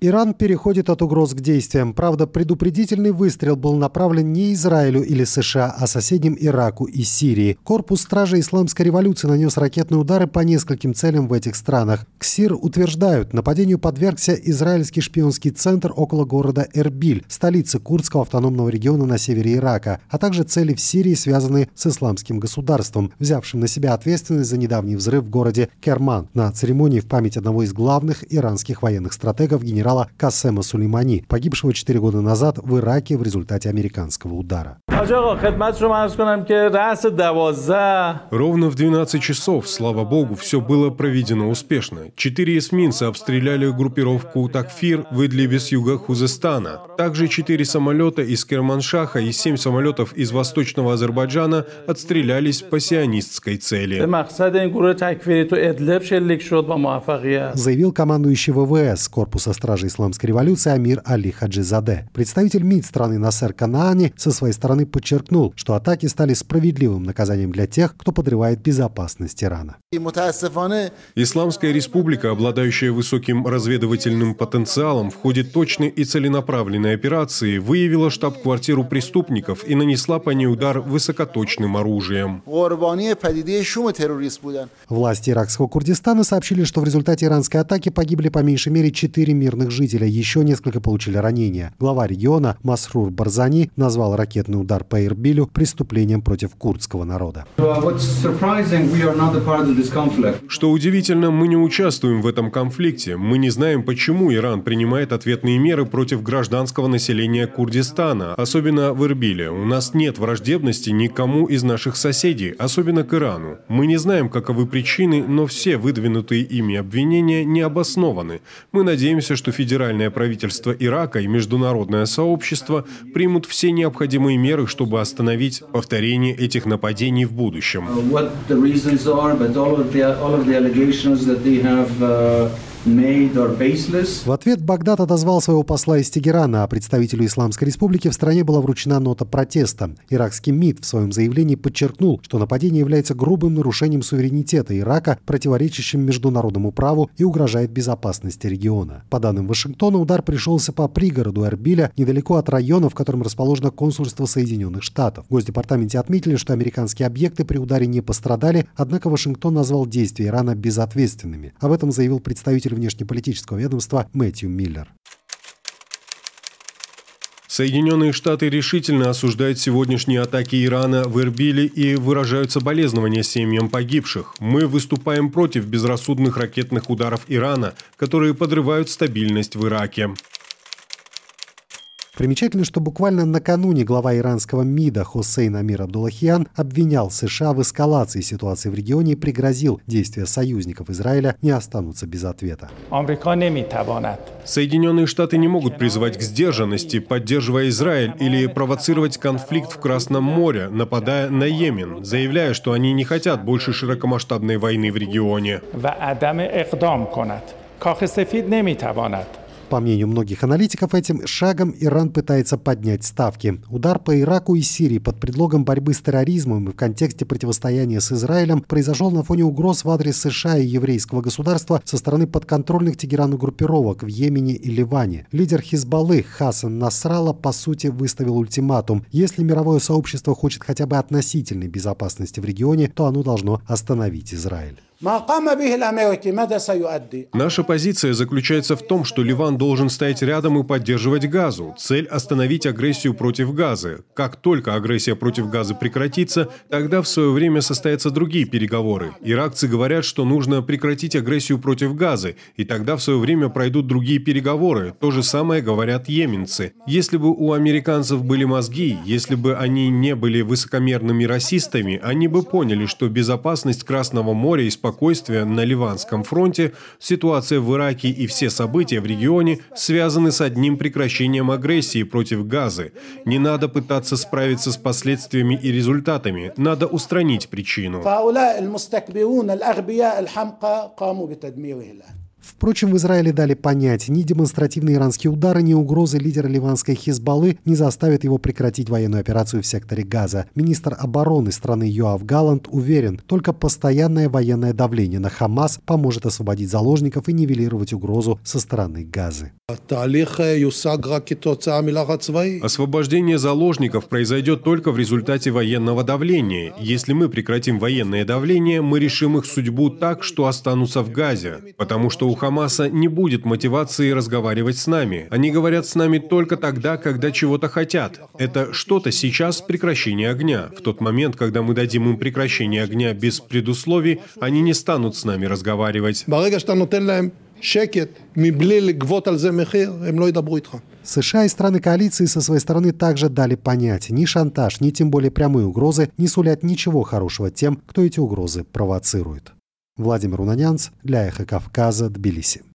Иран переходит от угроз к действиям. Правда, предупредительный выстрел был направлен не Израилю или США, а соседним Ираку и Сирии. Корпус стражей Исламской революции нанес ракетные удары по нескольким целям в этих странах. КСИР утверждают, нападению подвергся израильский шпионский центр около города Эрбиль, столицы курдского автономного региона на севере Ирака, а также цели в Сирии, связанные с исламским государством, взявшим на себя ответственность за недавний взрыв в городе Керман на церемонии в память одного из главных иранских военных стратегов генерала Касема Сулеймани, погибшего 4 года назад в Ираке в результате американского удара. Ровно в 12 часов, слава богу, все было проведено успешно. 4 эсминца обстреляли группировку Такфир в Идлибе с юга Хузестана. Также 4 самолета из Керманшаха и 7 самолетов из Восточного Азербайджана отстрелялись по сионистской цели. Заявил командующий ВВС корпуса стражей Исламской революции Амир Али Хаджизаде. Представитель МИД страны Насер Канаани со своей стороны подчеркнул, что атаки стали справедливым наказанием для тех, кто подрывает безопасность Ирана. Исламская республика, обладающая высоким разведывательным потенциалом, в ходе точной и целенаправленной операции выявила штаб-квартиру преступников и нанесла по ней удар высокоточным оружием. Власти иракского Курдистана сообщили, что в результате иранской атаки погибли по меньшей мере 4 мирных жителя, еще несколько получили ранения. Глава региона Масрур Барзани назвал ракетный удар по Эрбилю преступлением против курдского народа. Что удивительно, мы не участвуем в этом конфликте. Мы не знаем, почему Иран принимает ответные меры против гражданского населения Курдистана, особенно в Эрбиле. У нас нет враждебности никому из наших соседей, особенно к Ирану. Мы не знаем, каковы причины, но все выдвинутые ими обвинения не обоснованы. Мы надеемся, что федеральное правительство Ирака и международное сообщество примут все необходимые меры, чтобы остановить повторение этих нападений в будущем. В ответ Багдад отозвал своего посла из Тегерана, а представителю Исламской республики в стране была вручена нота протеста. Иракский МИД в своем заявлении подчеркнул, что нападение является грубым нарушением суверенитета Ирака, противоречащим международному праву и угрожает безопасности региона. По данным Вашингтона, удар пришелся по пригороду Эрбиля, недалеко от района, в котором расположено консульство Соединенных Штатов. В Госдепартаменте отметили, что американские объекты при ударе не пострадали, однако Вашингтон назвал действия Ирана безответственными. Об этом заявил представитель внешнеполитического ведомства Мэтью Миллер. Соединенные Штаты решительно осуждают сегодняшние атаки Ирана в Эрбиле и выражают соболезнования семьям погибших. Мы выступаем против безрассудных ракетных ударов Ирана, которые подрывают стабильность в Ираке. Примечательно, что буквально накануне глава иранского МИДа Хоссейн Амир Абдуллахиан обвинял США в эскалации ситуации в регионе и пригрозил, действия союзников Израиля не останутся без ответа. Соединенные Штаты не могут призывать к сдержанности, поддерживая Израиль, или провоцировать конфликт в Красном море, нападая на Йемен, заявляя, что они не хотят больше широкомасштабной войны в регионе. По мнению многих аналитиков, этим шагом Иран пытается поднять ставки. Удар по Ираку и Сирии под предлогом борьбы с терроризмом и в контексте противостояния с Израилем произошел на фоне угроз в адрес США и еврейского государства со стороны подконтрольных Тегерану группировок в Йемене и Ливане. Лидер Хизбаллы Хасан Насралла, по сути, выставил ультиматум. Если мировое сообщество хочет хотя бы относительной безопасности в регионе, то оно должно остановить Израиль. Наша позиция заключается в том, что Ливан должен стоять рядом и поддерживать Газу. Цель – остановить агрессию против Газы. Как только агрессия против Газы прекратится, тогда в свое время состоятся другие переговоры. Иракцы говорят, что нужно прекратить агрессию против Газы, и тогда в свое время пройдут другие переговоры. То же самое говорят йеменцы. Если бы у американцев были мозги, если бы они не были высокомерными расистами, они бы поняли, что безопасность Красного моря и спокойствие на Ливанском фронте, ситуация в Ираке и все события в регионе связаны с одним прекращением агрессии против Газы. Не надо пытаться справиться с последствиями и результатами, надо устранить причину. Впрочем, в Израиле дали понять, ни демонстративные иранские удары, ни угрозы лидера ливанской Хизбаллы не заставят его прекратить военную операцию в секторе Газа. Министр обороны страны Йоав Галлант уверен, только постоянное военное давление на Хамас поможет освободить заложников и нивелировать угрозу со стороны Газы. Освобождение заложников произойдет только в результате военного давления. Если мы прекратим военное давление, мы решим их судьбу так, что останутся в Газе. Потому что у Хамаса не будет мотивации разговаривать с нами. Они говорят с нами только тогда, когда чего-то хотят. Это что-то сейчас прекращение огня. В тот момент, когда мы дадим им прекращение огня без предусловий, они не станут с нами разговаривать. США и страны коалиции со своей стороны также дали понять, ни шантаж, ни тем более прямые угрозы не сулят ничего хорошего тем, кто эти угрозы провоцирует. Владимир Унанянц для Эхо Кавказа, Тбилиси.